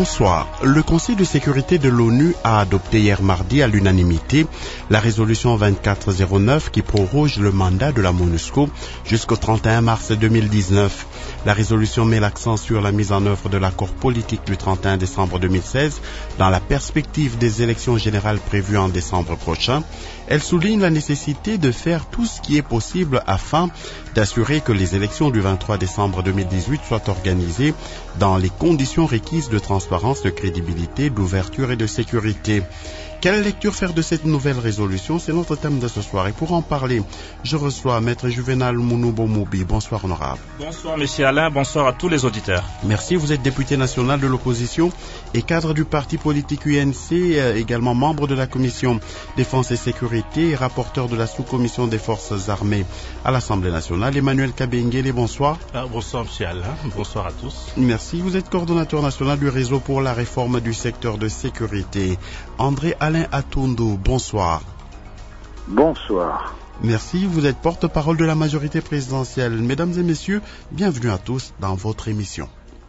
Bonsoir. Le Conseil de sécurité de l'ONU a adopté hier mardi à l'unanimité la résolution 2409 qui proroge le mandat de la MONUSCO jusqu'au 31 mars 2019. La résolution met l'accent sur la mise en œuvre de l'accord politique du 31 décembre 2016 dans la perspective des élections générales prévues en décembre prochain. Elle souligne la nécessité de faire tout ce qui est possible afin d'assurer que les élections du 23 décembre 2018 soient organisées dans les conditions requises de transparence, de crédibilité, d'ouverture et de sécurité. Quelle lecture faire de cette nouvelle résolution? C'est notre thème de ce soir. Et pour en parler, je reçois Maître Juvenal Mounoubo-Moubi. Bonsoir, honorable. Bonsoir, Monsieur Alain. Bonsoir à tous les auditeurs. Merci. Vous êtes député national de l'opposition et cadre du parti politique UNC, également membre de la commission défense et sécurité et rapporteur de la sous-commission des forces armées à l'Assemblée nationale. Emmanuel Kabengele, bonsoir. Bonsoir, Monsieur Alain. Bonsoir à tous. Merci. Vous êtes coordonnateur national du réseau pour la réforme du secteur de sécurité. André Alain Atondo, bonsoir. Bonsoir. Merci, vous êtes porte-parole de la majorité présidentielle. Mesdames et messieurs, bienvenue à tous dans votre émission.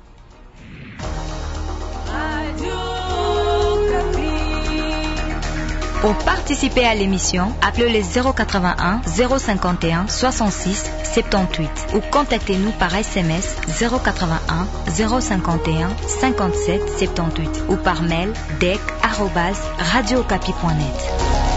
Pour participer à l'émission, appelez les 081 051 66 78 ou contactez-nous par SMS 081 051 57 78 ou par mail dec@radiocapi.net.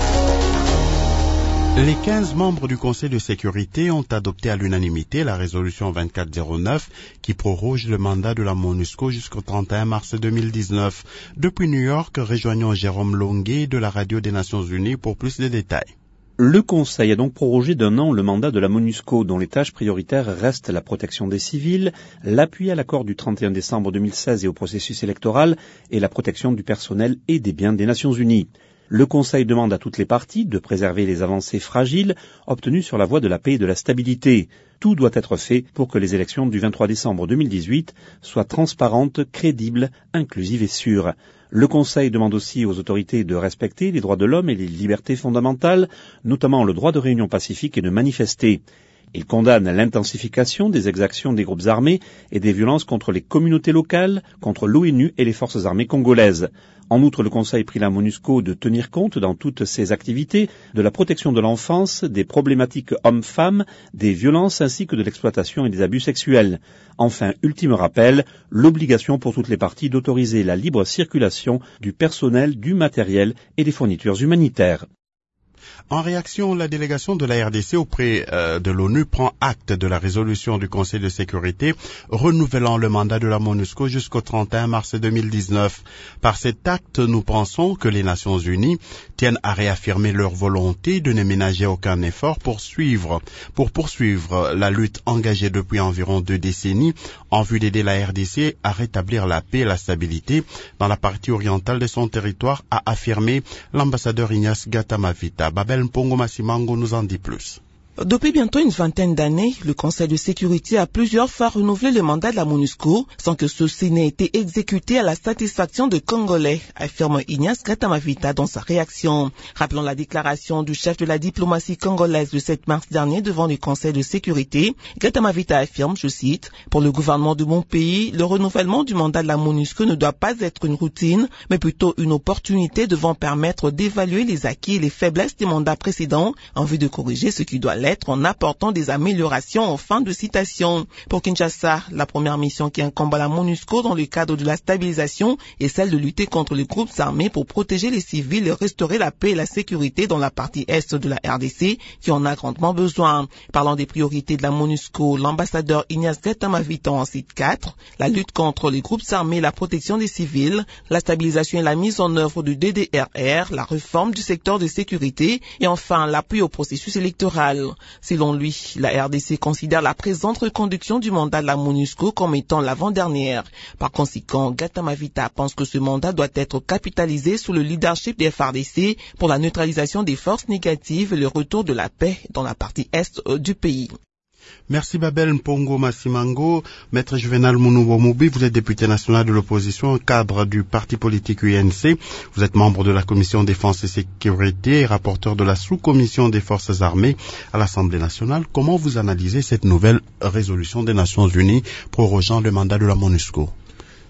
Les 15 membres du Conseil de sécurité ont adopté à l'unanimité la résolution 2409 qui proroge le mandat de la MONUSCO jusqu'au 31 mars 2019. Depuis New York, rejoignons Jérôme Longuet de la Radio des Nations Unies pour plus de détails. Le Conseil a donc prorogé d'1 an le mandat de la MONUSCO, dont les tâches prioritaires restent la protection des civils, l'appui à l'accord du 31 décembre 2016 et au processus électoral, et la protection du personnel et des biens des Nations Unies. Le Conseil demande à toutes les parties de préserver les avancées fragiles obtenues sur la voie de la paix et de la stabilité. Tout doit être fait pour que les élections du 23 décembre 2018 soient transparentes, crédibles, inclusives et sûres. Le Conseil demande aussi aux autorités de respecter les droits de l'homme et les libertés fondamentales, notamment le droit de réunion pacifique et de manifester. Il condamne l'intensification des exactions des groupes armés et des violences contre les communautés locales, contre l'ONU et les forces armées congolaises. En outre, le Conseil prie la MONUSCO de tenir compte dans toutes ses activités de la protection de l'enfance, des problématiques hommes-femmes, des violences ainsi que de l'exploitation et des abus sexuels. Enfin, ultime rappel, l'obligation pour toutes les parties d'autoriser la libre circulation du personnel, du matériel et des fournitures humanitaires. En réaction, la délégation de la RDC auprès de l'ONU prend acte de la résolution du Conseil de sécurité renouvelant le mandat de la MONUSCO jusqu'au 31 mars 2019. Par cet acte, nous pensons que les Nations Unies tiennent à réaffirmer leur volonté de ne ménager aucun effort pour poursuivre la lutte engagée depuis environ 2 décennies en vue d'aider la RDC à rétablir la paix et la stabilité dans la partie orientale de son territoire, a affirmé l'ambassadeur Ignace Gatamavita. Babel Mpongo Masimango nous en dit plus. Depuis bientôt une vingtaine d'années, le Conseil de sécurité a plusieurs fois renouvelé le mandat de la MONUSCO sans que ceci n'ait été exécuté à la satisfaction des Congolais, affirme Ignace Gatamavita dans sa réaction. Rappelons la déclaration du chef de la diplomatie congolaise le 7 mars dernier devant le Conseil de sécurité. Gatamavita affirme, je cite, « Pour le gouvernement de mon pays, le renouvellement du mandat de la MONUSCO ne doit pas être une routine, mais plutôt une opportunité devant permettre d'évaluer les acquis et les faiblesses des mandats précédents en vue de corriger ce qui doit l'être en apportant des améliorations en fin de citation. » Pour Kinshasa, la première mission qui incombe à la MONUSCO dans le cadre de la stabilisation est celle de lutter contre les groupes armés pour protéger les civils et restaurer la paix et la sécurité dans la partie est de la RDC qui en a grandement besoin. Parlant des priorités de la MONUSCO, l'ambassadeur Ignace Gatamavita en cite 4, la lutte contre les groupes armés, la protection des civils, la stabilisation et la mise en œuvre du DDRR, la réforme du secteur de sécurité et enfin l'appui au processus électoral. Selon lui, la RDC considère la présente reconduction du mandat de la MONUSCO comme étant l'avant-dernière. Par conséquent, Gatamavita pense que ce mandat doit être capitalisé sous le leadership des FARDC pour la neutralisation des forces négatives et le retour de la paix dans la partie est du pays. Merci Babel Mpongo Masimango. Maître Juvenal Mounoubo-Moubi, vous êtes député national de l'opposition, cadre du parti politique UNC. Vous êtes membre de la commission défense et sécurité et rapporteur de la sous-commission des forces armées à l'Assemblée nationale. Comment vous analysez cette nouvelle résolution des Nations Unies prorogeant le mandat de la MONUSCO?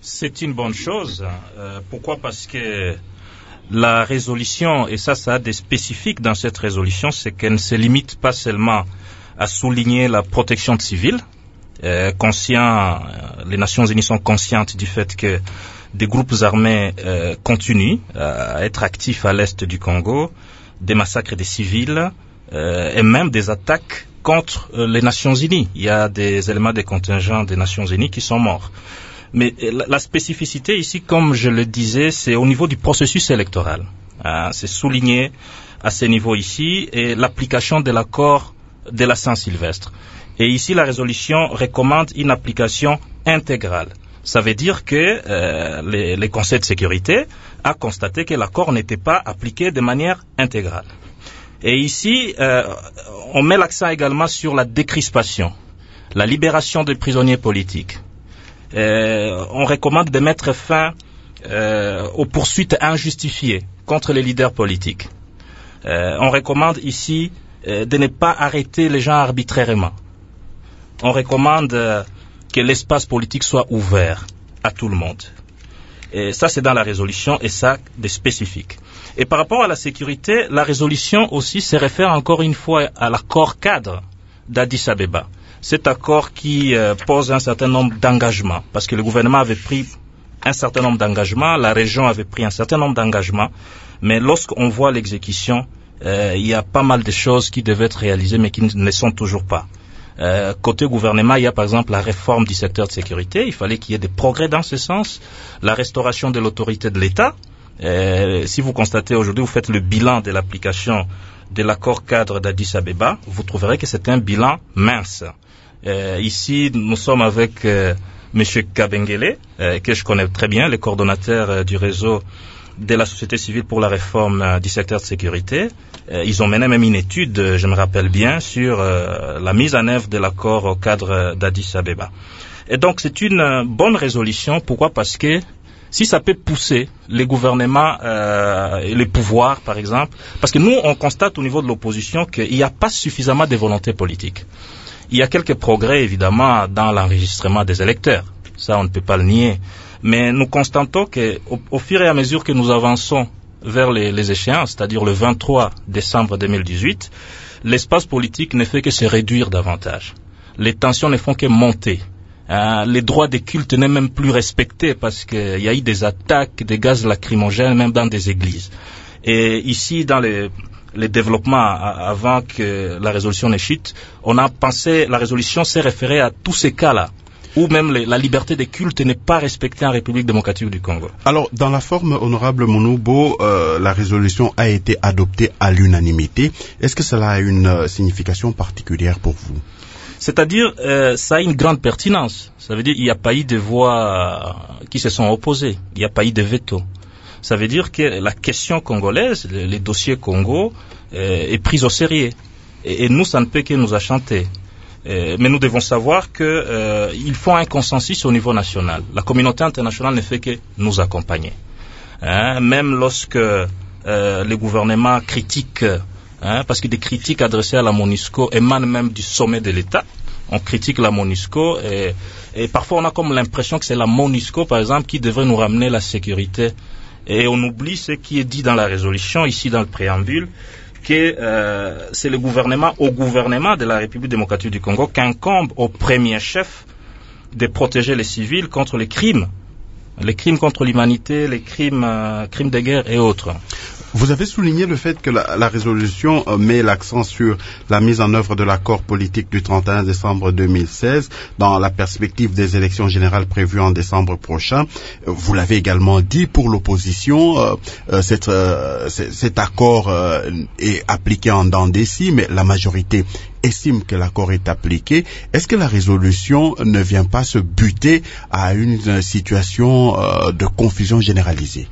C'est une bonne chose. Pourquoi? Parce que la résolution, et ça a des spécifiques dans cette résolution, c'est qu'elle ne se limite pas seulement à souligner la protection de civils. Les Nations Unies sont conscientes du fait que des groupes armés continuent à être actifs à l'est du Congo, des massacres des civils et même des attaques contre les Nations Unies. Il y a des éléments des contingents des Nations Unies qui sont morts. Mais la spécificité ici, comme je le disais, c'est au niveau du processus électoral. C'est souligné à ce niveau ici, et l'application de l'accord de la Saint-Sylvestre. Et ici, la résolution recommande une application intégrale. Ça veut dire que les conseils de sécurité a constaté que l'accord n'était pas appliqué de manière intégrale. Et ici, on met l'accent également sur la décrispation, la libération des prisonniers politiques. On recommande de mettre fin aux poursuites injustifiées contre les leaders politiques. On recommande ici de ne pas arrêter les gens arbitrairement. On recommande que l'espace politique soit ouvert à tout le monde. Et ça, c'est dans la résolution, et ça, des spécifiques. Et par rapport à la sécurité, la résolution aussi se réfère encore une fois à l'accord cadre d'Addis Abeba. Cet accord qui pose un certain nombre d'engagements, parce que le gouvernement avait pris un certain nombre d'engagements, la région avait pris un certain nombre d'engagements, mais lorsqu'on voit l'exécution, il y a pas mal de choses qui devaient être réalisées, mais qui ne le sont toujours pas. Côté gouvernement, il y a par exemple la réforme du secteur de sécurité, il fallait qu'il y ait des progrès dans ce sens, la restauration de l'autorité de l'État. Si vous constatez aujourd'hui, vous faites le bilan de l'application de l'accord cadre d'Addis Abeba, vous trouverez que c'est un bilan mince. Ici, nous sommes avec M. Kabengele, que je connais très bien, le coordonnateur du réseau de la société civile pour la réforme du secteur de sécurité. Ils ont mené même une étude, je me rappelle bien, sur la mise en œuvre de l'accord au cadre d'Addis Abeba. Et donc, c'est une bonne résolution. Pourquoi? Parce que si ça peut pousser les gouvernements et les pouvoirs, par exemple, parce que nous, on constate au niveau de l'opposition qu'il n'y a pas suffisamment de volonté politique. Il y a quelques progrès, évidemment, dans l'enregistrement des électeurs. Ça, on ne peut pas le nier. Mais nous constatons qu'au fur et à mesure que nous avançons vers les échéances, c'est-à-dire le 23 décembre 2018, l'espace politique ne fait que se réduire davantage. Les tensions ne font que monter. Les droits des cultes n'est même plus respectés parce qu'il y a eu des attaques, des gaz lacrymogènes, même dans des églises. Et ici, dans les développements avant que la résolution ne chute, on a pensé, la résolution s'est référée à tous ces cas-là, où même la liberté des cultes n'est pas respectée en République démocratique du Congo. Alors, dans la forme, honorable Monoubo, la résolution a été adoptée à l'unanimité. Est-ce que cela a une signification particulière pour vous? C'est-à-dire, ça a une grande pertinence. Ça veut dire qu'il n'y a pas eu de voix qui se sont opposées. Il n'y a pas eu de veto. Ça veut dire que la question congolaise, les dossiers Congo, est prise au sérieux. Et nous, ça ne peut que nous enchanter. Mais nous devons savoir qu'il faut un consensus au niveau national. La communauté internationale ne fait que nous accompagner. Même lorsque les gouvernements critiquent, parce que des critiques adressées à la MONUSCO émanent même du sommet de l'État. On critique la MONUSCO et parfois on a comme l'impression que c'est la MONUSCO, par exemple, qui devrait nous ramener la sécurité. Et on oublie ce qui est dit dans la résolution, ici dans le préambule, que c'est le gouvernement, au gouvernement de la République démocratique du Congo qu'incombe au premier chef de protéger les civils contre les crimes contre l'humanité, les crimes de guerre et autres. Vous avez souligné le fait que la résolution met l'accent sur la mise en œuvre de l'accord politique du 31 décembre 2016 dans la perspective des élections générales prévues en décembre prochain. Vous l'avez également dit, pour l'opposition, cet accord est appliqué en dents des scies, mais la majorité estime que l'accord est appliqué. Est-ce que la résolution ne vient pas se buter à une situation de confusion généralisée?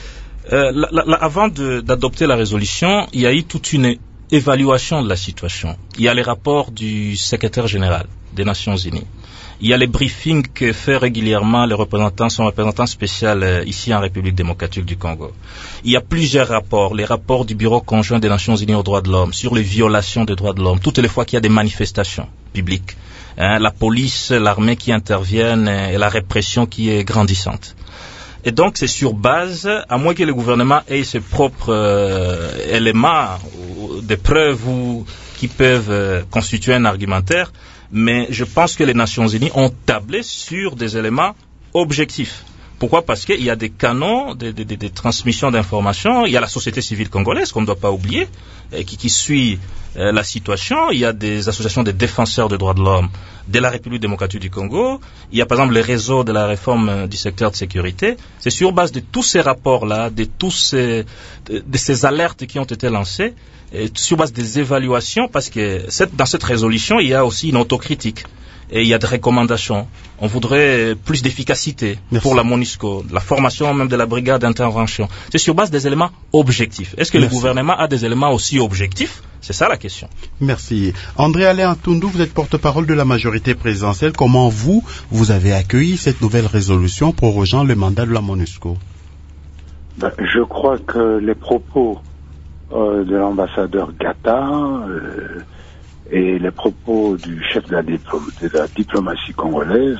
Avant d'adopter la résolution, il y a eu toute une évaluation de la situation. Il y a les rapports du secrétaire général des Nations Unies. Il y a les briefings que fait régulièrement son représentant spécial ici en République démocratique du Congo. Il y a plusieurs rapports, les rapports du Bureau conjoint des Nations Unies aux droits de l'homme sur les violations des droits de l'homme, toutes les fois qu'il y a des manifestations, publique. La police, l'armée qui interviennent et la répression qui est grandissante. Et donc c'est sur base, à moins que le gouvernement ait ses propres éléments, des preuves qui peuvent constituer un argumentaire, mais je pense que les Nations Unies ont tablé sur des éléments objectifs. Pourquoi? Parce qu'il y a des canaux de transmission d'informations, il y a la société civile congolaise qu'on ne doit pas oublier, qui suit la situation, il y a des associations de défenseurs des droits de l'homme de la République démocratique du Congo, il y a par exemple les réseaux de la réforme du secteur de sécurité. C'est sur base de tous ces rapports-là, de ces alertes qui ont été lancées, et sur base des évaluations, parce que dans cette résolution, il y a aussi une autocritique. Et il y a des recommandations. On voudrait plus d'efficacité pour la MONUSCO, la formation même de la brigade d'intervention. C'est sur base des éléments objectifs. Est-ce que le gouvernement a des éléments aussi objectifs? C'est ça la question. Merci. André Alain Ntundou, vous êtes porte-parole de la majorité présidentielle. Comment vous avez accueilli cette nouvelle résolution prorogeant le mandat de la MONUSCO? Je crois que les propos de l'ambassadeur Gata et les propos du chef de la diplomatie congolaise,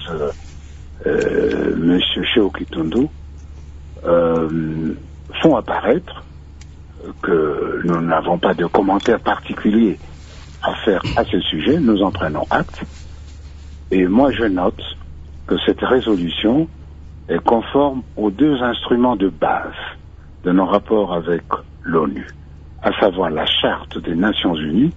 M. Sheoki Ntundou, font apparaître que nous n'avons pas de commentaires particuliers à faire à ce sujet. Nous en prenons acte. Et moi, je note que cette résolution est conforme aux deux instruments de base de nos rapports avec l'ONU, à savoir la Charte des Nations Unies,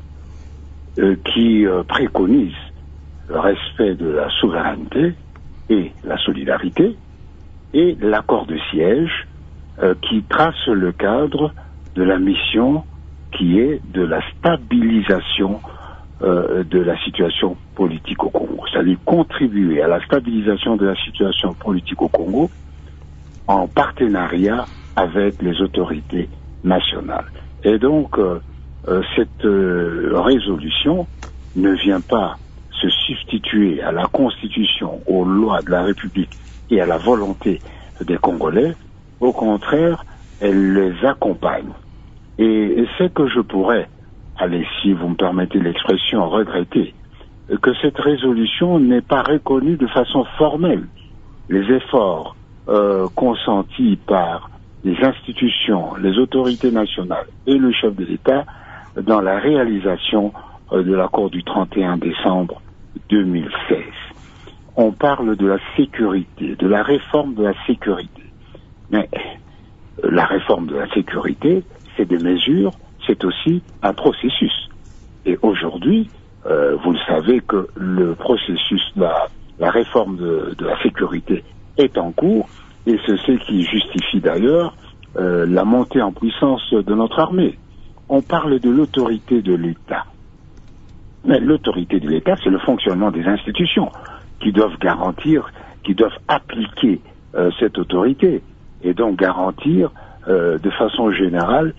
qui préconise le respect de la souveraineté et la solidarité, et l'accord de siège qui trace le cadre de la mission qui est de la stabilisation de la situation politique au Congo, c'est-à-dire contribuer à la stabilisation de la situation politique au Congo en partenariat avec les autorités nationales. Et donc, cette résolution ne vient pas se substituer à la Constitution, aux lois de la République et à la volonté des Congolais. Au contraire, elle les accompagne. Et c'est que je pourrais, si vous me permettez l'expression, regretter que cette résolution n'est pas reconnue de façon formelle. Les efforts consentis par les institutions, les autorités nationales et le chef de l'État dans la réalisation de l'accord du 31 décembre 2016. On parle de la sécurité, de la réforme de la sécurité. Mais la réforme de la sécurité, c'est des mesures, c'est aussi un processus. Et aujourd'hui, vous le savez que le processus, la réforme de la sécurité est en cours, et c'est ce qui justifie d'ailleurs la montée en puissance de notre armée. On parle de l'autorité de l'État. Mais l'autorité de l'État, c'est le fonctionnement des institutions qui doivent garantir, qui doivent appliquer cette autorité et donc garantir de façon générale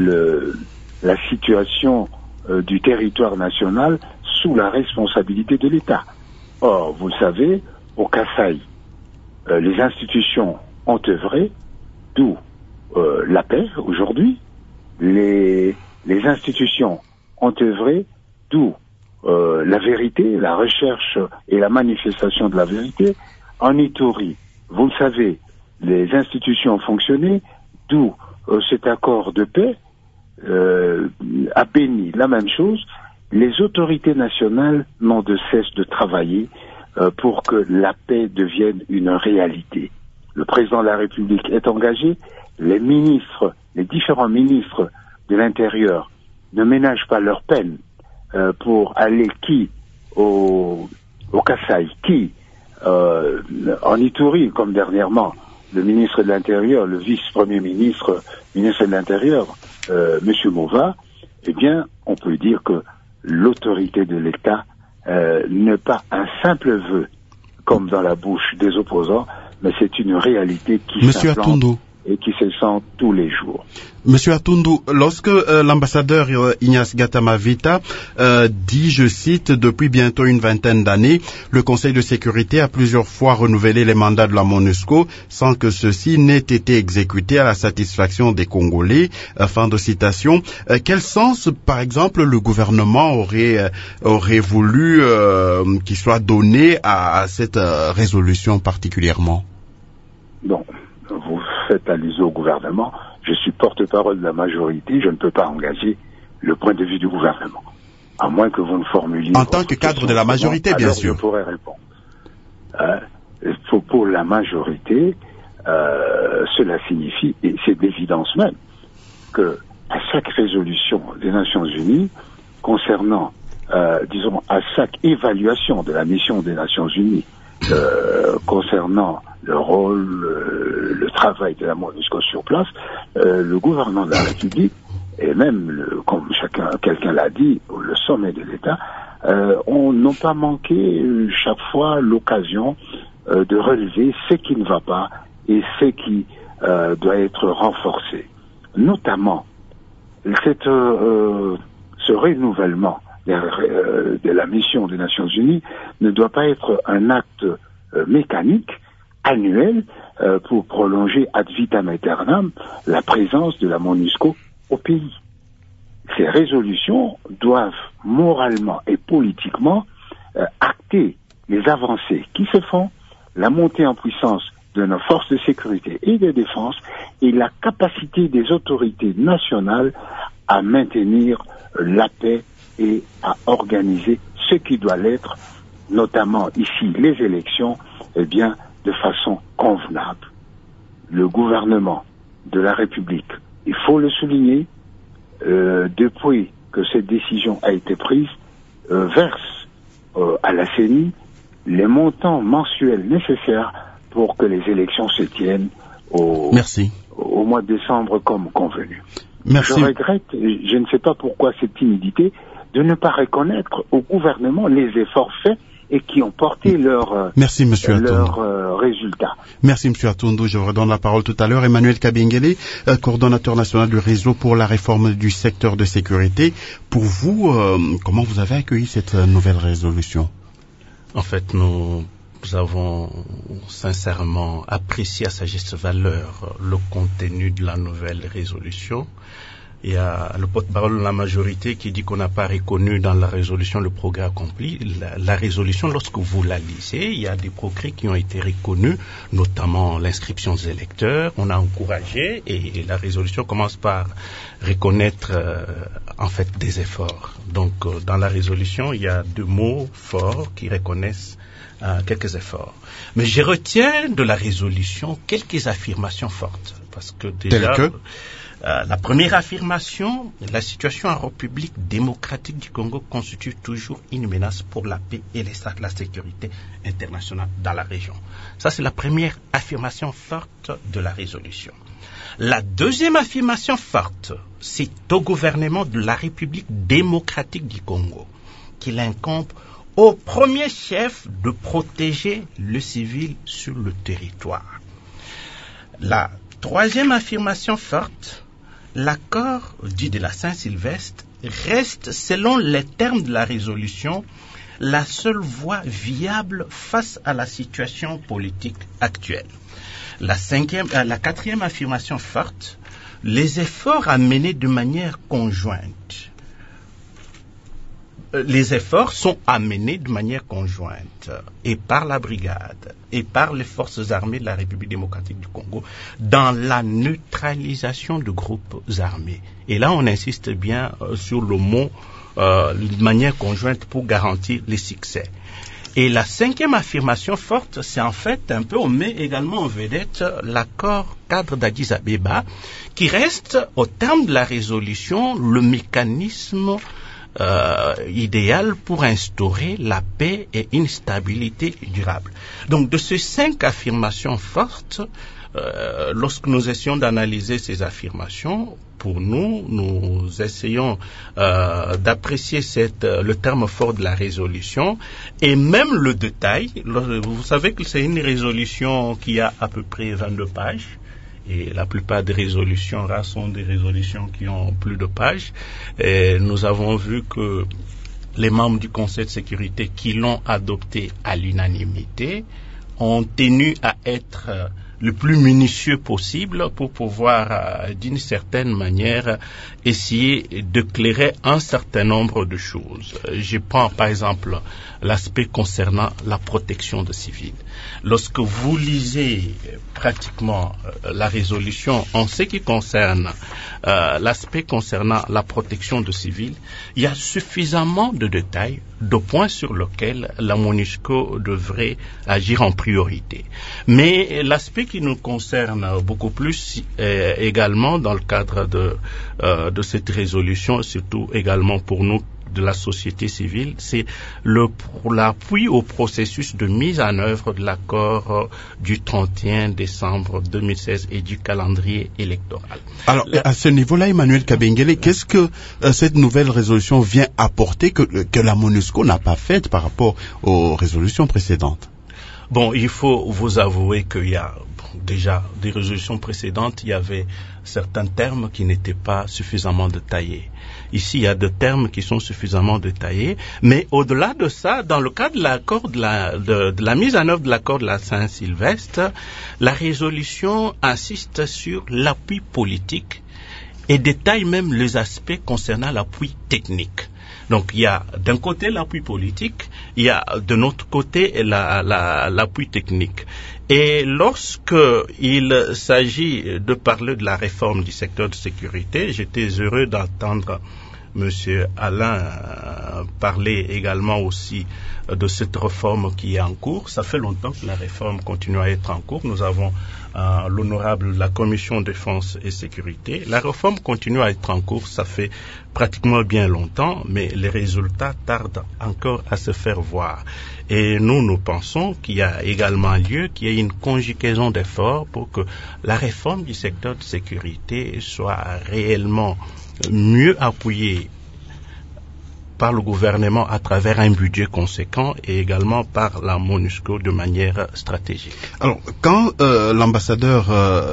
la situation du territoire national sous la responsabilité de l'État. Or, vous le savez, au Kasaï, les institutions ont œuvré, d'où la paix aujourd'hui. Les institutions ont œuvré, d'où la vérité, la recherche et la manifestation de la vérité. En Ituri, vous le savez, les institutions ont fonctionné, d'où cet accord de paix. À Béni, la même chose. Les autorités nationales n'ont de cesse de travailler pour que la paix devienne une réalité. Le président de la République est engagé, les différents ministres de l'Intérieur ne ménagent pas leur peine pour aller au Kasaï, en Ituri, comme dernièrement, le ministre de l'Intérieur, le vice-premier ministre de l'Intérieur, M. Mova, eh bien, on peut dire que l'autorité de l'État n'est pas un simple vœu, comme dans la bouche des opposants, mais c'est une réalité qui Monsieur s'implante et qui se sent tous les jours. Monsieur Atundu, lorsque l'ambassadeur Ignace Gatamavita dit, je cite, depuis bientôt une vingtaine d'années, le Conseil de sécurité a plusieurs fois renouvelé les mandats de la MONUSCO sans que ceux-ci n'aient été exécutés à la satisfaction des Congolais, fin de citation. Quel sens, par exemple, le gouvernement aurait voulu qu'il soit donné à cette résolution particulièrement? Bon, vous faites allusion au gouvernement. Je suis porte-parole de la majorité, je ne peux pas engager le point de vue du gouvernement. À moins que vous me formuliez... En tant que cadre de la majorité, bien sûr. Je pourrais répondre. Pour la majorité, cela signifie, et c'est d'évidence même, que à chaque résolution des Nations Unies, concernant, disons, à chaque évaluation de la mission des Nations Unies, concernant le rôle, le travail de la MONUSCO sur place, le gouvernement de la République, et même, comme quelqu'un l'a dit, le sommet de l'État, n'ont pas manqué chaque fois l'occasion de relever ce qui ne va pas et ce qui doit être renforcé. Notamment, ce renouvellement de la mission des Nations Unies ne doit pas être un acte mécanique, annuel, pour prolonger ad vitam aeternam la présence de la MONUSCO au pays. Ces résolutions doivent moralement et politiquement acter les avancées qui se font, la montée en puissance de nos forces de sécurité et de défense et la capacité des autorités nationales à maintenir la paix et à organiser ce qui doit l'être, notamment ici les élections, eh bien, de façon convenable. Le gouvernement de la République, il faut le souligner, depuis que cette décision a été prise, verse à la CENI les montants mensuels nécessaires pour que les élections se tiennent au mois de décembre comme convenu. Merci. Je regrette, je ne sais pas pourquoi cette timidité, de ne pas reconnaître au gouvernement les efforts faits et qui ont porté leurs résultats. Merci, M. Atundu. Je vous redonne la parole tout à l'heure. Emmanuel Kabengele, coordonnateur national du réseau pour la réforme du secteur de sécurité. Pour vous, comment vous avez accueilli cette nouvelle résolution? En fait, nous avons sincèrement apprécié à sa juste valeur le contenu de la nouvelle résolution. Il y a le porte-parole de la majorité qui dit qu'on n'a pas reconnu dans la résolution le progrès accompli. La résolution, lorsque vous la lisez, il y a des progrès qui ont été reconnus, notamment l'inscription des électeurs. On a encouragé et la résolution commence par reconnaître en fait des efforts. Donc dans la résolution, il y a deux mots forts qui reconnaissent quelques efforts. Mais je retiens de la résolution quelques affirmations fortes. Parce que déjà... la première affirmation, la situation en République démocratique du Congo constitue toujours une menace pour la paix et la sécurité internationale dans la région. Ça, c'est la première affirmation forte de la résolution. La deuxième affirmation forte, c'est au gouvernement de la République démocratique du Congo qu'il incombe au premier chef de protéger le civil sur le territoire. La troisième affirmation forte, l'accord dit de la Saint-Sylvestre reste, selon les termes de la résolution, la seule voie viable face à la situation politique actuelle. La quatrième affirmation forte, les efforts à mener de manière conjointe. Les efforts sont amenés de manière conjointe et par la brigade et par les forces armées de la République démocratique du Congo dans la neutralisation de groupes armés. Et là, on insiste bien sur le mot de manière conjointe pour garantir les succès. Et la cinquième affirmation forte, c'est en fait un peu, on met également en vedette l'accord cadre d'Addis Abeba qui reste, au terme de la résolution, le mécanisme idéal pour instaurer la paix et une stabilité durable. Donc de ces 5 affirmations fortes, lorsque nous essayons d'analyser ces affirmations, pour nous essayons d'apprécier le terme fort de la résolution et même le détail. Vous savez que c'est une résolution qui a à peu près 22 pages. Et la plupart des résolutions rares sont des résolutions qui ont plus de pages. Et nous avons vu que les membres du Conseil de sécurité qui l'ont adopté à l'unanimité ont tenu à être le plus minutieux possible pour pouvoir, d'une certaine manière, essayer d'éclairer un certain nombre de choses. Je prends par exemple l'aspect concernant la protection de civils. Lorsque vous lisez pratiquement la résolution en ce qui concerne l'aspect concernant la protection de civils, il y a suffisamment de détails, de points sur lesquels la MONUSCO devrait agir en priorité. Mais l'aspect qui nous concerne beaucoup plus également dans le cadre de cette résolution, surtout également pour nous de la société civile, c'est l'appui au processus de mise en œuvre de l'accord du 31 décembre 2016 et du calendrier électoral. Alors, à ce niveau-là, Emmanuel Kabengele, qu'est-ce que cette nouvelle résolution vient apporter que la MONUSCO n'a pas fait par rapport aux résolutions précédentes? Bon, il faut vous avouer qu'il y a déjà des résolutions précédentes, il y avait certains termes qui n'étaient pas suffisamment détaillés. Ici, il y a des termes qui sont suffisamment détaillés, mais au-delà de ça, dans le cadre de l'accord de la mise en œuvre de l'accord de la Saint-Sylvestre, la résolution insiste sur l'appui politique et détaille même les aspects concernant l'appui technique. Donc il y a d'un côté l'appui politique, il y a de l'autre côté l'appui technique. Et lorsque il s'agit de parler de la réforme du secteur de sécurité, j'étais heureux d'entendre Monsieur Alain parler également aussi de cette réforme qui est en cours. Ça fait longtemps que la réforme continue à être en cours. Nous avons l'honorable la Commission défense et sécurité. La réforme continue à être en cours. Ça fait pratiquement bien longtemps, mais les résultats tardent encore à se faire voir. Et nous pensons qu'il y a également lieu qu'il y ait une conjugaison d'efforts pour que la réforme du secteur de sécurité soit réellement mieux appuyée par le gouvernement à travers un budget conséquent et également par la MONUSCO de manière stratégique. Alors, quand l'ambassadeur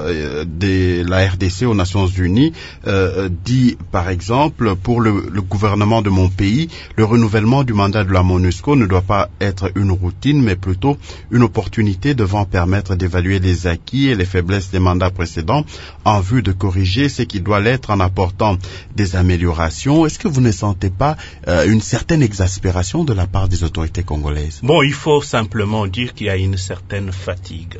de la RDC aux Nations Unies dit, par exemple, pour le gouvernement de mon pays, le renouvellement du mandat de la MONUSCO ne doit pas être une routine, mais plutôt une opportunité devant permettre d'évaluer les acquis et les faiblesses des mandats précédents en vue de corriger ce qui doit l'être en apportant des améliorations. Est-ce que vous ne sentez pas une certaine exaspération de la part des autorités congolaises? Bon, il faut simplement dire qu'il y a une certaine fatigue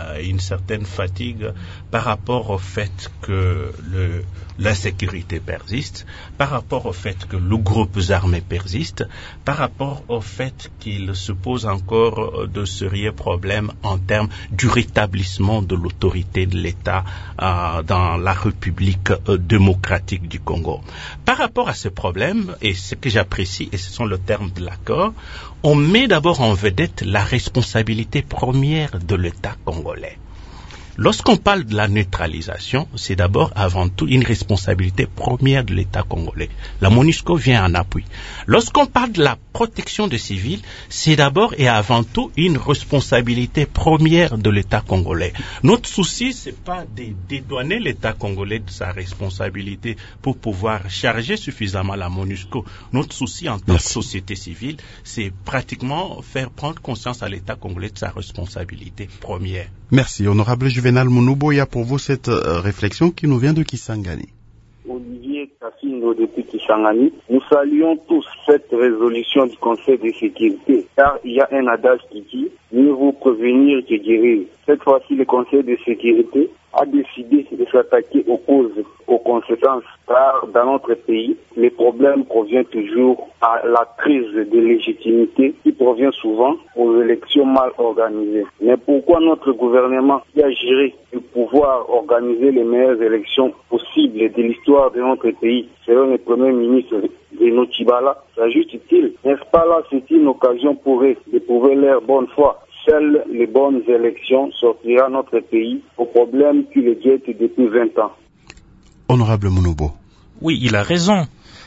par rapport au fait que l'insécurité persiste, par rapport au fait que le groupe armé persiste, par rapport au fait qu'il se pose encore de sérieux problèmes en termes du rétablissement de l'autorité de l'État dans la République démocratique du Congo. Par rapport à ce problème, et ce que j'apprécie, et ce sont les termes de l'accord, on met d'abord en vedette la responsabilité première de l'État congolais. Lorsqu'on parle de la neutralisation, c'est d'abord avant tout une responsabilité première de l'État congolais. La MONUSCO vient en appui. Lorsqu'on parle de la protection des civils, c'est d'abord et avant tout une responsabilité première de l'État congolais. Notre souci, c'est pas de dédouaner l'État congolais de sa responsabilité pour pouvoir charger suffisamment la MONUSCO. Notre souci en tant que société civile, c'est pratiquement faire prendre conscience à l'État congolais de sa responsabilité première. Merci, honorable Juvenal Mounoubo. Il y a pour vous cette réflexion qui nous vient de Kisangani. Olivier Kassindo depuis Kisangani. Nous saluons tous cette résolution du Conseil de sécurité, car il y a un adage qui dit « Mieux vaut prévenir que guérir ». Cette fois-ci, le Conseil de sécurité a décidé de s'attaquer aux causes, aux conséquences, car dans notre pays, les problèmes proviennent toujours à la crise de légitimité qui provient souvent aux élections mal organisées. Mais pourquoi notre gouvernement qui a géré de pouvoir organiser les meilleures élections possibles de l'histoire de notre pays, selon le Premier ministre Bruno Tshibala, s'ajuste-t-il? N'est-ce pas là, c'est une occasion pour eux de prouver leur bonne foi? Seules les bonnes élections sortiront notre pays au problème qui le guette depuis 20 ans. Honorable Mounoubo. Oui, il a raison.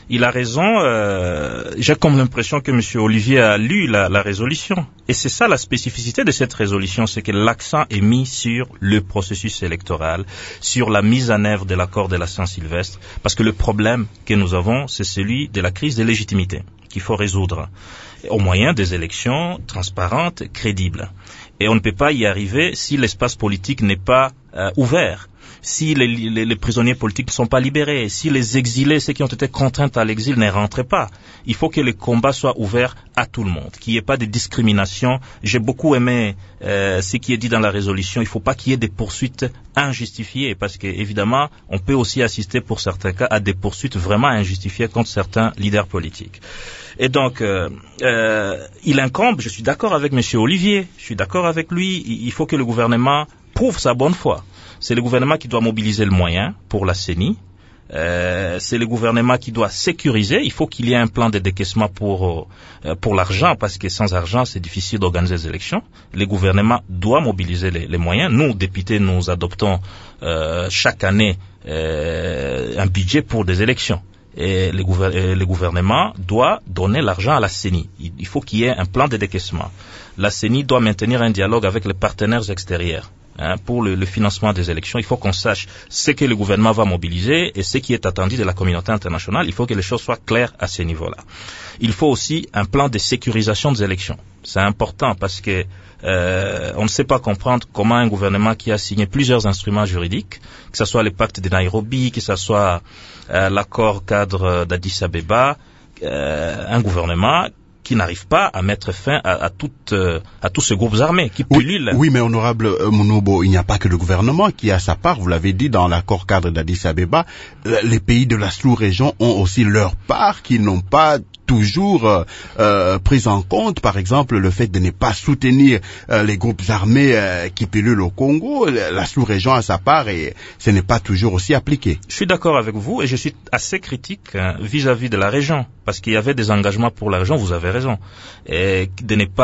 Il a raison. J'ai comme l'impression que M. Olivier a lu la résolution. Et c'est ça la spécificité de cette résolution, c'est que l'accent est mis sur le processus électoral, sur la mise en œuvre de l'accord de la Saint-Sylvestre, parce que le problème que nous avons, c'est celui de la crise de légitimité qu'il faut résoudre au moyen des élections transparentes, crédibles. Et on ne peut pas y arriver si l'espace politique n'est pas ouvert, si les prisonniers politiques ne sont pas libérés, si les exilés, ceux qui ont été contraints à l'exil, ne rentrent pas. Il faut que les combats soient ouverts à tout le monde, qu'il n'y ait pas de discrimination. J'ai beaucoup aimé ce qui est dit dans la résolution. Il ne faut pas qu'il y ait des poursuites injustifiées, parce que évidemment, on peut aussi assister pour certains cas à des poursuites vraiment injustifiées contre certains leaders politiques. Et donc, il incombe, je suis d'accord avec M. Olivier, je suis d'accord avec lui, il faut que le gouvernement prouve sa bonne foi. C'est le gouvernement qui doit mobiliser le moyen pour la CENI. C'est le gouvernement qui doit sécuriser. Il faut qu'il y ait un plan de décaissement pour l'argent, parce que sans argent, c'est difficile d'organiser les élections. Le gouvernement doit mobiliser les moyens. Nous, députés, nous adoptons chaque année un budget pour des élections. Et le gouvernement doit donner l'argent à la CENI. Il faut qu'il y ait un plan de décaissement. La CENI doit maintenir un dialogue avec les partenaires extérieurs. Pour le financement des élections, il faut qu'on sache ce que le gouvernement va mobiliser et ce qui est attendu de la communauté internationale. Il faut que les choses soient claires à ce niveau-là. Il faut aussi un plan de sécurisation des élections. C'est important parce que on ne sait pas comprendre comment un gouvernement qui a signé plusieurs instruments juridiques, que ce soit le pacte de Nairobi, que ce soit l'accord cadre d'Addis Abeba, un gouvernement qui n'arrive pas à mettre fin à tous ces groupes armés qui pullulent. Oui, mais honorable Munobo, il n'y a pas que le gouvernement qui a sa part. Vous l'avez dit dans l'accord cadre d'Addis Abeba, les pays de la sous-région ont aussi leur part qui n'ont pas toujours prise en compte. Par exemple, le fait de ne pas soutenir les groupes armés qui pullulent au Congo. La sous-région a sa part et ce n'est pas toujours aussi appliqué. Je suis d'accord avec vous et je suis assez critique vis-à-vis de la région, parce qu'il y avait des engagements pour la région, vous avez raison, et de ne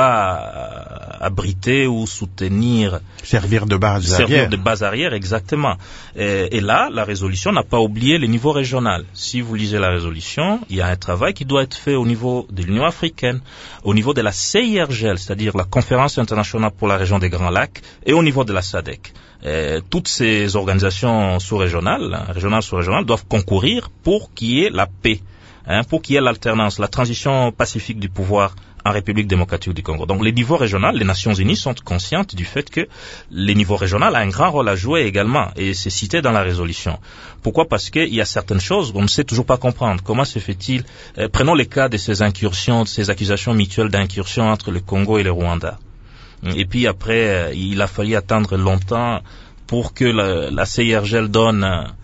pas abriter ou soutenir... Servir de base arrière, exactement. Et là, la résolution n'a pas oublié le niveau régional. Si vous lisez la résolution, il y a un travail qui doit être fait au niveau de l'Union africaine, au niveau de la CIRGL, c'est-à-dire la Conférence internationale pour la région des Grands Lacs, et au niveau de la SADC. Toutes ces organisations sous-régionales, sous-régionales, doivent concourir pour qu'il y ait la paix, pour qu'il y ait l'alternance, la transition pacifique du pouvoir en République démocratique du Congo. Donc les niveaux régionaux, les Nations Unies sont conscientes du fait que les niveaux régionaux ont un grand rôle à jouer également, et c'est cité dans la résolution. Pourquoi? Parce qu'il y a certaines choses qu'on ne sait toujours pas comprendre. Comment se fait-il? Prenons les cas de ces incursions, de ces accusations mutuelles d'incursion entre le Congo et le Rwanda. Et puis après, il a fallu attendre longtemps pour que la CIRGL donne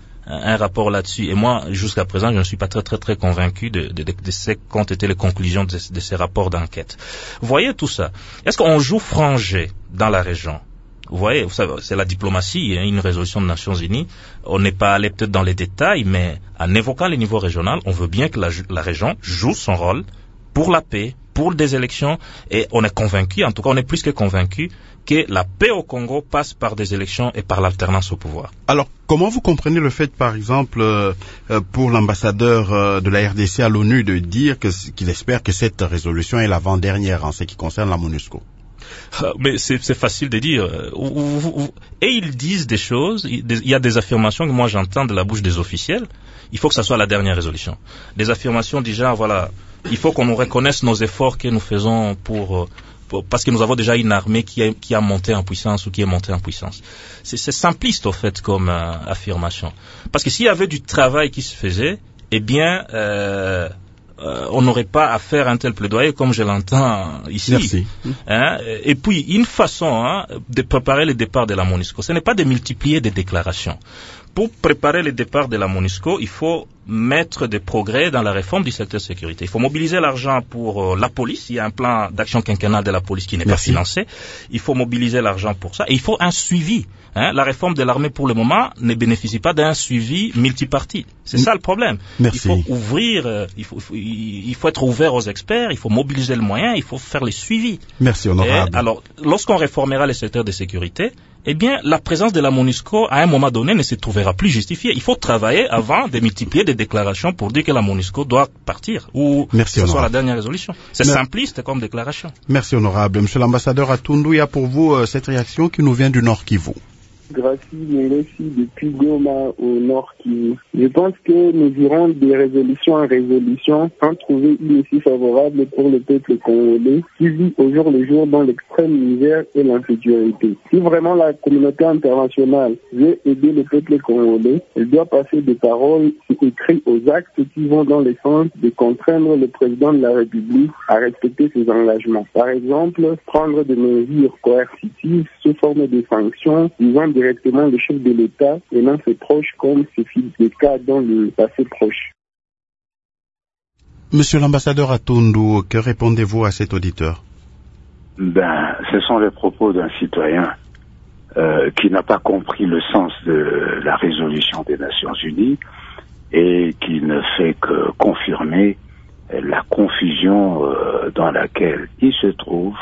un rapport là-dessus. Et moi, jusqu'à présent, je ne suis pas très convaincu de ce qu'ont été les conclusions de ces rapports d'enquête. Vous voyez tout ça. Est-ce qu'on joue franc jeu dans la région? Vous voyez, vous savez, c'est la diplomatie, une résolution des Nations Unies. On n'est pas allé peut-être dans les détails, mais en évoquant les niveaux régionaux, on veut bien que la région joue son rôle pour la paix, pour des élections, et on est convaincu, en tout cas on est plus que convaincu, que la paix au Congo passe par des élections et par l'alternance au pouvoir. Alors, comment vous comprenez le fait, par exemple, pour l'ambassadeur de la RDC à l'ONU de dire qu'il espère que cette résolution est l'avant-dernière en ce qui concerne la MONUSCO? Mais c'est facile de dire. Et ils disent des choses, il y a des affirmations que moi j'entends de la bouche des officiels. Il faut que ça soit la dernière résolution. Des affirmations du genre, voilà, il faut qu'on nous reconnaisse nos efforts que nous faisons parce que nous avons déjà une armée qui a monté en puissance ou qui est montée en puissance. C'est simpliste, au fait, comme affirmation. Parce que s'il y avait du travail qui se faisait, eh bien, on n'aurait pas à faire un tel plaidoyer comme je l'entends ici. Merci. Et puis, une façon de préparer le départ de la MONUSCO, ce n'est pas de multiplier des déclarations. Pour préparer le départ de la MONUSCO, il faut mettre des progrès dans la réforme du secteur sécurité. Il faut mobiliser l'argent pour la police. Il y a un plan d'action quinquennale de la police qui n'est pas financé. Il faut mobiliser l'argent pour ça. Et il faut un suivi. La réforme de l'armée, pour le moment, ne bénéficie pas d'un suivi multipartite. C'est ça le problème. Merci. Il faut ouvrir, il faut être ouvert aux experts, il faut mobiliser le moyen, il faut faire les suivis. Merci, honorable. Alors, lorsqu'on réformera le secteur de sécurité, eh bien, la présence de la MONUSCO, à un moment donné, ne se trouvera plus justifiée. Il faut travailler avant de multiplier des déclarations pour dire que la MONUSCO doit partir, ou que ce soit la dernière résolution. C'est simpliste comme déclaration. Merci, honorable. Monsieur l'ambassadeur Atundu, il y a pour vous cette réaction qui nous vient du Nord Kivu. Gracie Melessi depuis Goma au Nord Kivu. Je pense que nous irons de résolution en résolution sans trouver une issue favorable pour le peuple congolais qui vit au jour le jour dans l'extrême misère et l'insécurité. Si vraiment la communauté internationale veut aider le peuple congolais, elle doit passer des paroles écrites aux actes qui vont dans le sens de contraindre le président de la République à respecter ses engagements. Par exemple, prendre des mesures coercitives sous forme de sanctions visant directement le chef de l'État et non ses proches comme ce fut le cas dans le passé proche. Monsieur l'ambassadeur Atundu, que répondez-vous à cet auditeur? Ce sont les propos d'un citoyen qui n'a pas compris le sens de la résolution des Nations Unies et qui ne fait que confirmer la confusion dans laquelle il se trouve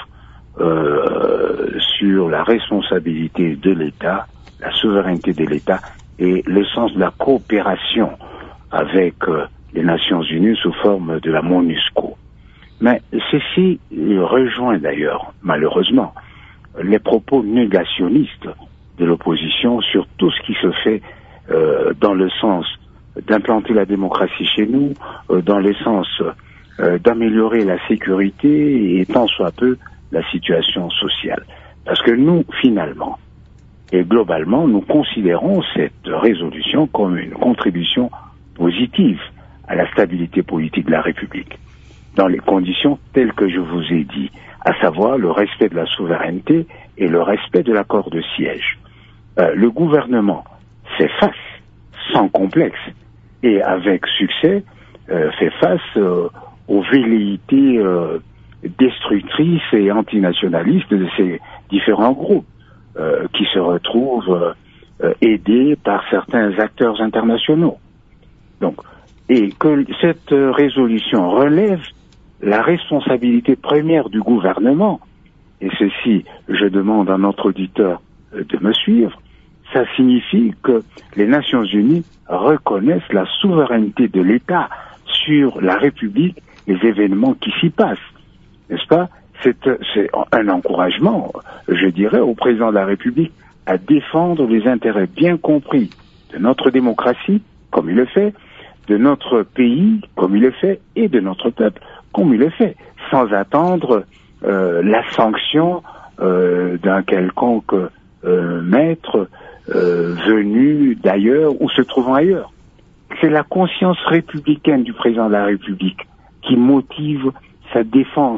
sur la responsabilité de l'État, la souveraineté de l'État et le sens de la coopération avec les Nations Unies sous forme de la MONUSCO. Mais ceci rejoint d'ailleurs, malheureusement, les propos négationnistes de l'opposition sur tout ce qui se fait dans le sens d'implanter la démocratie chez nous, dans le sens d'améliorer la sécurité et tant soit peu la situation sociale. Parce que nous, finalement, et globalement, nous considérons cette résolution comme une contribution positive à la stabilité politique de la République, dans les conditions telles que je vous ai dit, à savoir le respect de la souveraineté et le respect de l'accord de siège. Le gouvernement fait face, sans complexe, et avec succès, fait face aux velléités destructrices et antinationalistes de ces différents groupes qui se retrouvent aidés par certains acteurs internationaux. Donc, et que cette résolution relève la responsabilité première du gouvernement, et ceci, je demande à notre auditeur de me suivre, ça signifie que les Nations Unies reconnaissent la souveraineté de l'État sur la République, les événements qui s'y passent. N'est-ce pas? C'est un encouragement, je dirais, au président de la République à défendre les intérêts bien compris de notre démocratie, comme il le fait, de notre pays, comme il le fait, et de notre peuple, comme il le fait, sans attendre la sanction d'un quelconque maître venu d'ailleurs ou se trouvant ailleurs. C'est la conscience républicaine du président de la République qui motive sa défense,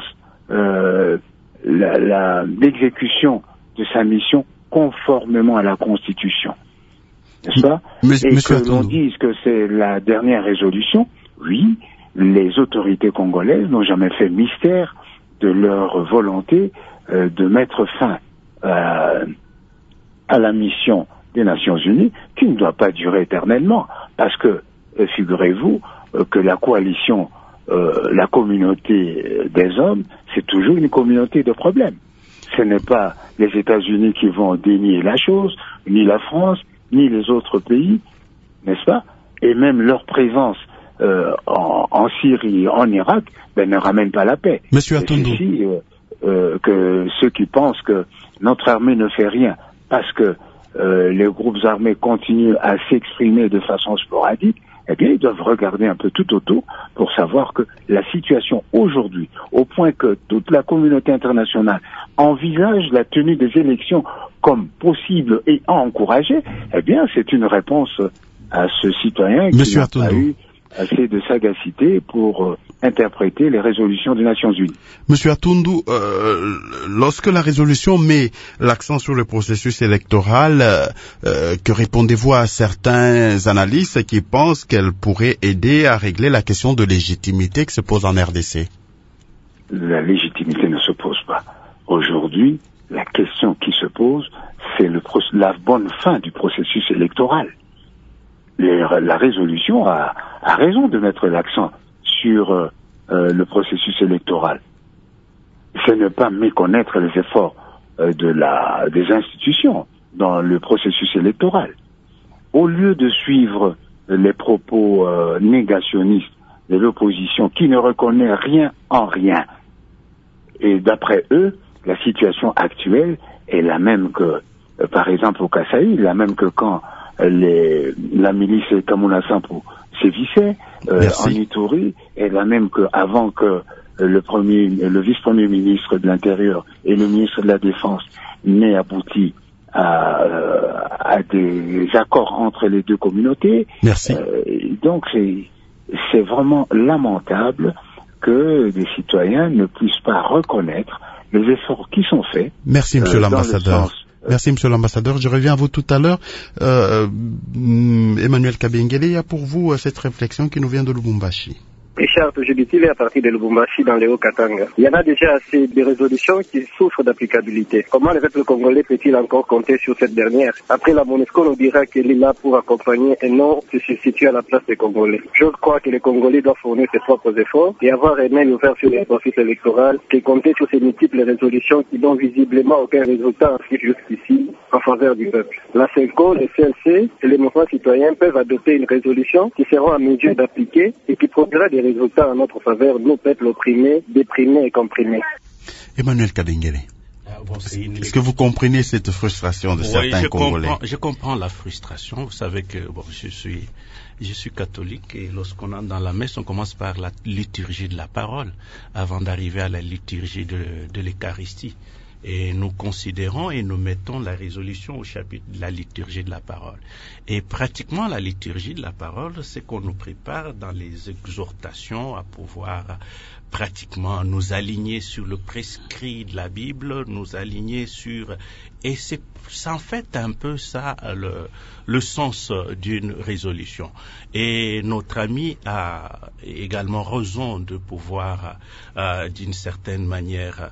l'exécution de sa mission conformément à la Constitution. N'est-ce pas? Et que l'on dise que c'est la dernière résolution, oui, les autorités congolaises n'ont jamais fait mystère de leur volonté de mettre fin à la mission des Nations Unies, qui ne doit pas durer éternellement, parce que, figurez-vous, que la coalition, la communauté des hommes, c'est toujours une communauté de problèmes. Ce n'est pas les États-Unis qui vont dénier la chose, ni la France, ni les autres pays, n'est-ce pas? Et même leur présence en Syrie, en Irak, ne ramène pas la paix. Monsieur Atundu. Que ceux qui pensent que notre armée ne fait rien parce que les groupes armés continuent à s'exprimer de façon sporadique, eh bien, ils doivent regarder un peu tout autour pour savoir que la situation aujourd'hui, au point que toute la communauté internationale envisage la tenue des élections comme possible et encouragée, eh bien, c'est une réponse à ce citoyen qui n'a pas eu assez de sagacité pour interpréter les résolutions des Nations Unies. Monsieur Atundu, lorsque la résolution met l'accent sur le processus électoral, que répondez-vous à certains analystes qui pensent qu'elle pourrait aider à régler la question de légitimité qui se pose en RDC? La légitimité ne se pose pas. Aujourd'hui, la question qui se pose, c'est la bonne fin du processus électoral. La résolution a raison de mettre l'accent sur le processus électoral. Ce n'est pas méconnaître les efforts des institutions. dans le processus électoral. Au lieu de suivre les propos négationnistes de l'opposition qui ne reconnaît rien en rien, et d'après eux, la situation actuelle est la même que, par exemple, au Kasaï, la même que quand la milice Kamuna Sampo sévissait en Ituri, et la même que avant que le vice-premier ministre de l'Intérieur et le ministre de la Défense n'aient abouti à des accords entre les deux communautés. Merci. Donc c'est vraiment lamentable que des citoyens ne puissent pas reconnaître les efforts qui sont faits. Merci, monsieur l'ambassadeur. Merci, monsieur l'ambassadeur. Je reviens à vous tout à l'heure. Emmanuel Kabengele, il y a pour vous cette réflexion qui nous vient de Lubumbashi. Richard, je dis-il à partir de Lubumbashi dans les Hauts-Katanga. Il y en a déjà assez de résolutions qui souffrent d'applicabilité. Comment le peuple congolais peut-il encore compter sur cette dernière? Après la MONUSCO, on dira qu'elle est là pour accompagner et non se substituer à la place des Congolais. Je crois que les Congolais doivent fournir ses propres efforts et avoir un œil ouvert sur les processus électoraux et compter sur ces multiples résolutions qui n'ont visiblement aucun résultat jusqu'ici en faveur du peuple. La CENCO, le CLC et les mouvements citoyens peuvent adopter une résolution qui sera en mesure d'appliquer et qui produira des résultats en notre faveur, nos peuples opprimés, déprimés et comprimés. Emmanuel Kabengele, est-ce que vous comprenez cette frustration de certains Congolais? Je comprends la frustration. Vous savez que je suis catholique et lorsqu'on entre dans la messe, on commence par la liturgie de la parole avant d'arriver à la liturgie de l'Eucharistie. Et nous considérons et nous mettons la résolution au chapitre de la liturgie de la parole. Et pratiquement la liturgie de la parole, c'est qu'on nous prépare dans les exhortations à pouvoir pratiquement nous aligner sur le prescrit de la Bible, nous aligner sur... Et c'est en fait un peu ça le sens d'une résolution. Et notre ami a également raison de pouvoir, d'une certaine manière,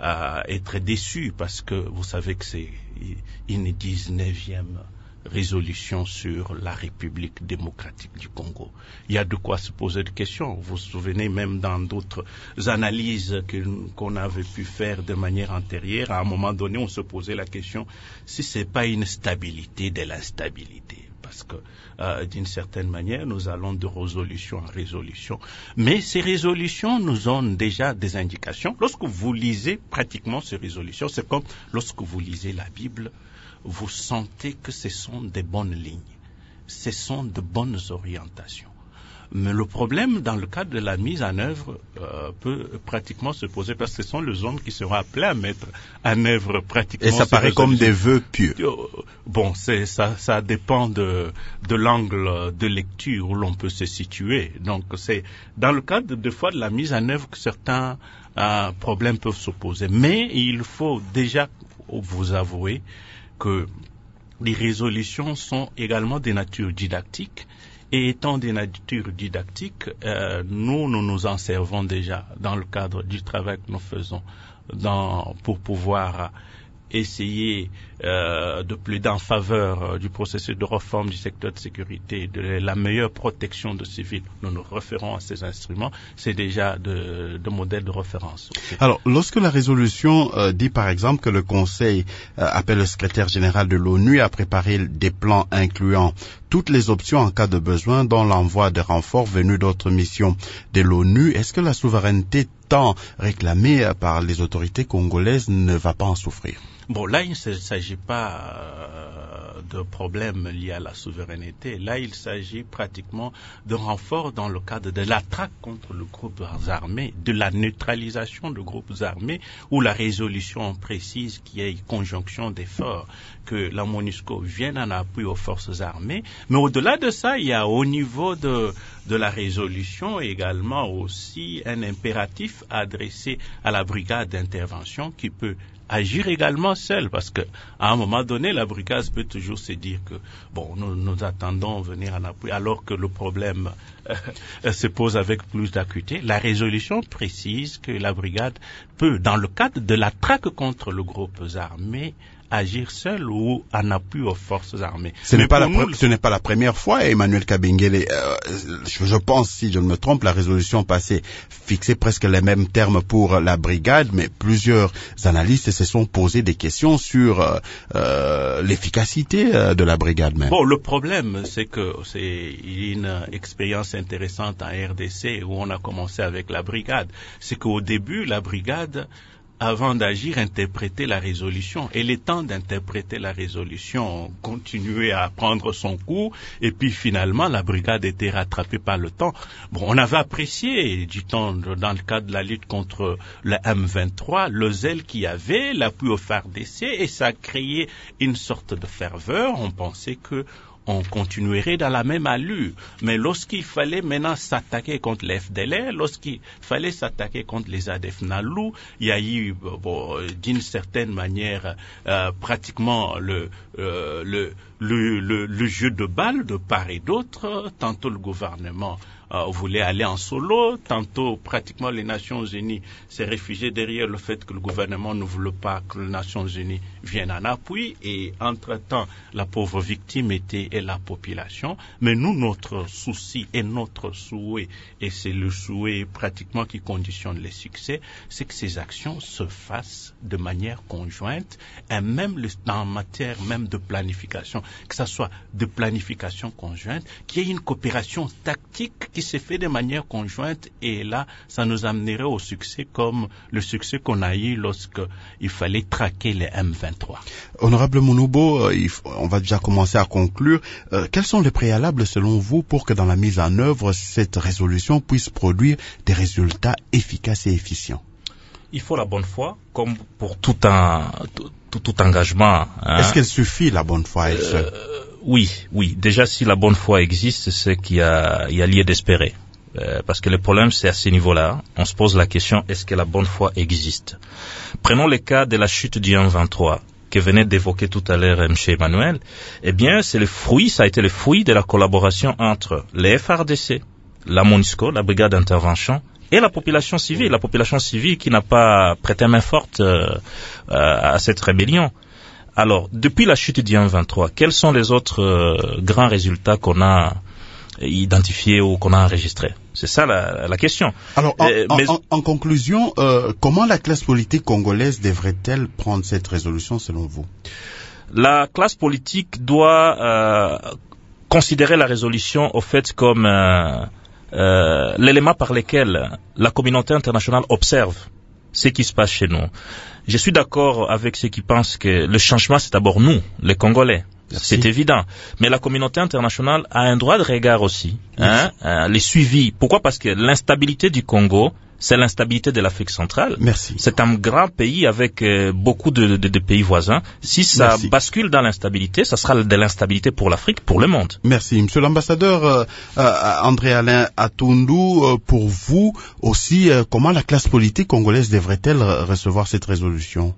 être déçu parce que vous savez que c'est une 19e résolution sur la République démocratique du Congo. Il y a de quoi se poser des questions. Vous vous souvenez même dans d'autres analyses qu'on avait pu faire de manière antérieure, à un moment donné, on se posait la question si c'est pas une stabilité de l'instabilité. Parce que, d'une certaine manière, nous allons de résolution en résolution. Mais ces résolutions nous ont déjà des indications. Lorsque vous lisez pratiquement ces résolutions, c'est comme lorsque vous lisez la Bible, vous sentez que ce sont des bonnes lignes. Ce sont de bonnes orientations. Mais le problème, dans le cadre de la mise en œuvre, peut pratiquement se poser parce que ce sont les hommes qui seront appelés à mettre en œuvre pratiquement. Et ça paraît comme des vœux pieux. Bon, ça dépend de l'angle de lecture où l'on peut se situer. Donc, c'est dans le cadre des fois de la mise en œuvre que certains problèmes peuvent se poser. Mais il faut déjà vous avouer que les résolutions sont également des natures didactiques. Et étant des natures didactiques, nous nous en servons déjà dans le cadre du travail que nous faisons pour pouvoir essayer de plaider en faveur du processus de réforme du secteur de sécurité, de la meilleure protection de civils. Nous nous référons à ces instruments. C'est déjà de modèles de référence. Okay. Alors, lorsque la résolution dit par exemple que le Conseil appelle le secrétaire général de l'ONU à préparer des plans incluant toutes les options en cas de besoin, dont l'envoi de renforts venus d'autres missions de l'ONU, est-ce que la souveraineté tant réclamée par les autorités congolaises ne va pas en souffrir? Bon, là, il ne s'agit pas de problèmes liés à la souveraineté. Là, il s'agit pratiquement de renforts dans le cadre de la traque contre le groupe armé, de la neutralisation de groupes armés, où la résolution précise qu'il y ait conjonction d'efforts, que la MONUSCO vienne en appui aux forces armées. Mais au-delà de ça, il y a au niveau de la résolution également aussi un impératif adressé à la brigade d'intervention qui peut agir également seul, parce que à un moment donné, la brigade peut toujours se dire que bon, nous attendons venir en appui, alors que le problème se pose avec plus d'acuité. La résolution précise que la brigade peut, dans le cadre de la traque contre le groupe armé, agir seul ou en appui aux forces armées. Ce n'est pas la première fois, Emmanuel Kabengele. Je pense, si je ne me trompe, la résolution passée fixait presque les mêmes termes pour la brigade, mais plusieurs analystes se sont posé des questions sur l'efficacité de la brigade même. Bon, le problème, c'est que c'est une expérience intéressante en RDC où on a commencé avec la brigade. C'est qu'au début, la brigade, avant d'agir, interpréter la résolution. Et le temps d'interpréter la résolution continuait à prendre son cours. Et puis finalement, la brigade était rattrapée par le temps. Bon, on avait apprécié du temps dans le cadre de la lutte contre le M23, le zèle qu'il y avait, l'appui au FARDC, et ça a créé une sorte de ferveur. On pensait que on continuerait dans la même allure. Mais lorsqu'il fallait maintenant s'attaquer contre les FDLR, lorsqu'il fallait s'attaquer contre les ADF NALU, il y a eu, d'une certaine manière, pratiquement le jeu de balles de part et d'autre. Tantôt le gouvernement voulait aller en solo, tantôt pratiquement les Nations Unies s'est réfugié derrière le fait que le gouvernement ne voulait pas que les Nations Unies viennent en appui, et entre-temps la pauvre victime était la population. Mais nous, notre souci et notre souhait, et c'est le souhait pratiquement qui conditionne les succès, c'est que ces actions se fassent de manière conjointe, et même en matière même de planification, que ce soit de planification conjointe, qu'il y ait une coopération tactique qui s'est fait de manière conjointe, et là, ça nous amènerait au succès comme le succès qu'on a eu lorsqu'il fallait traquer les M23. Honorable Mounoubo, on va déjà commencer à conclure. Quels sont les préalables selon vous pour que dans la mise en œuvre, cette résolution puisse produire des résultats efficaces et efficients? Il faut la bonne foi, comme pour tout engagement. Est-ce qu'elle suffit, la bonne foi, elle seule? Oui. Déjà, si la bonne foi existe, c'est qu'il y a lieu d'espérer. Parce que le problème, c'est à ce niveau-là. On se pose la question, est-ce que la bonne foi existe? Prenons le cas de la chute du M23, que venait d'évoquer tout à l'heure M. Emmanuel. Eh bien, ça a été le fruit de la collaboration entre les FARDC, la MONUSCO, la brigade d'intervention, et la population civile qui n'a pas prêté main forte à cette rébellion. Alors, depuis la chute du M23, quels sont les autres grands résultats qu'on a identifiés ou qu'on a enregistrés? C'est ça la question. Alors, en conclusion, comment la classe politique congolaise devrait-elle prendre cette résolution selon vous? La classe politique doit considérer la résolution au fait comme l'élément par lequel la communauté internationale observe ce qui se passe chez nous. Je suis d'accord avec ceux qui pensent que le changement, c'est d'abord nous, les Congolais. Merci. C'est évident. Mais la communauté internationale a un droit de regard aussi, les suivis. Pourquoi? Parce que l'instabilité du Congo, c'est l'instabilité de l'Afrique centrale. Merci. C'est un grand pays avec beaucoup de pays voisins. Si ça bascule dans l'instabilité, ça sera de l'instabilité pour l'Afrique, pour le monde. Merci. Monsieur l'ambassadeur André-Alain Atundu, pour vous aussi, comment la classe politique congolaise devrait-elle recevoir cette résolution?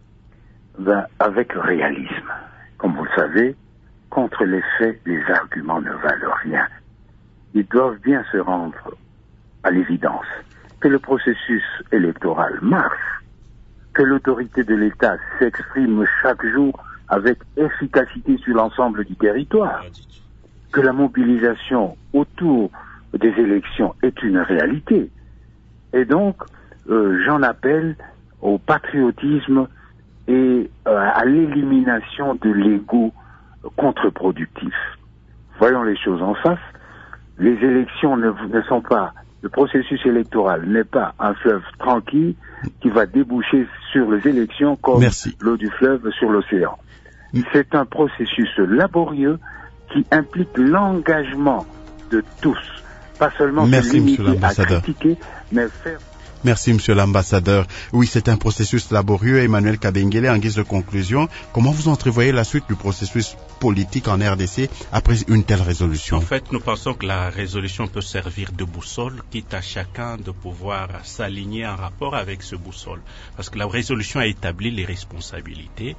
Avec réalisme. Comme vous le savez, contre les faits, les arguments ne valent rien. Ils doivent bien se rendre à l'évidence que le processus électoral marche, que l'autorité de l'État s'exprime chaque jour avec efficacité sur l'ensemble du territoire, que la mobilisation autour des élections est une réalité. Et donc, j'en appelle au patriotisme et à l'élimination de l'ego contre-productif. Voyons les choses en face. Les élections ne sont pas, le processus électoral n'est pas un fleuve tranquille qui va déboucher sur les élections comme l'eau du fleuve sur l'océan. C'est un processus laborieux qui implique l'engagement de tous, pas seulement se limiter à critiquer, mais faire... Merci, monsieur l'ambassadeur. Oui, c'est un processus laborieux. Emmanuel Kabengele, en guise de conclusion, comment vous entrevoyez la suite du processus politique en RDC après une telle résolution? En fait, nous pensons que la résolution peut servir de boussole, quitte à chacun de pouvoir s'aligner en rapport avec ce boussole. Parce que la résolution a établi les responsabilités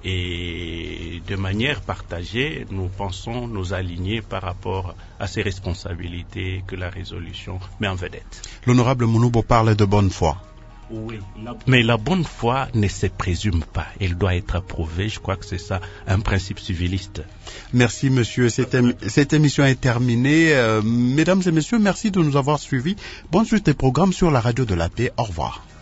et de manière partagée, nous pensons nous aligner par rapport à ces responsabilités que la résolution met en vedette. L'honorable Mounoubo parle de bonne foi. Oui, mais la bonne foi ne se présume pas. Elle doit être approuvée. Je crois que c'est ça, un principe civiliste. Merci, monsieur. Cette émission est terminée. Mesdames et messieurs, merci de nous avoir suivis. Bonne suite des programmes sur la radio de la paix. Au revoir.